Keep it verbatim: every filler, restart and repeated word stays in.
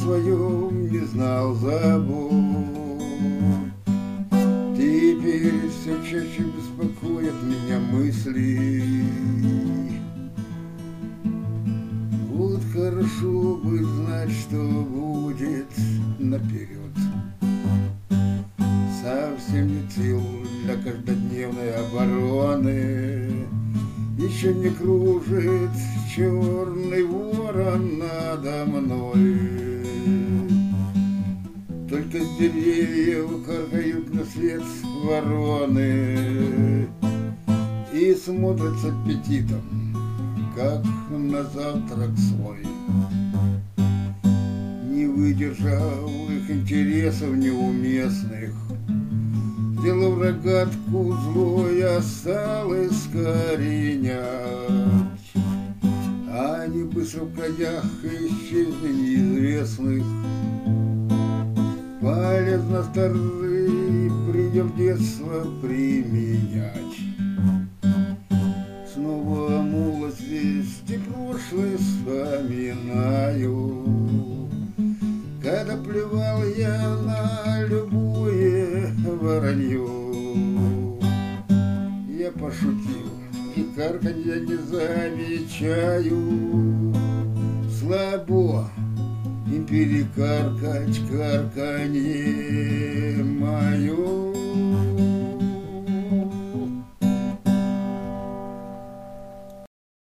своем не знал забот. Теперь все чаще беспокоят меня мысли. Вот хорошо бы знать, что будет наперед. Совсем не сил для каждодневной обороны. Еще не кружит черный ворон надо мной. Только с деревьев каркают на свет вороны и смотрят с аппетитом, как на завтрак свой. Не выдержав их интересов неуместных, сделав рогатку злой, я стал искоренять. Они быстро в краях исчезли неизвестных. Полезно старый придем детство применять. Снова молодости прошлое вспоминаю, когда плевал я на любое воронье. Я пошутил, и карканья не замечаю. Слабо им перекаркать карканье мое.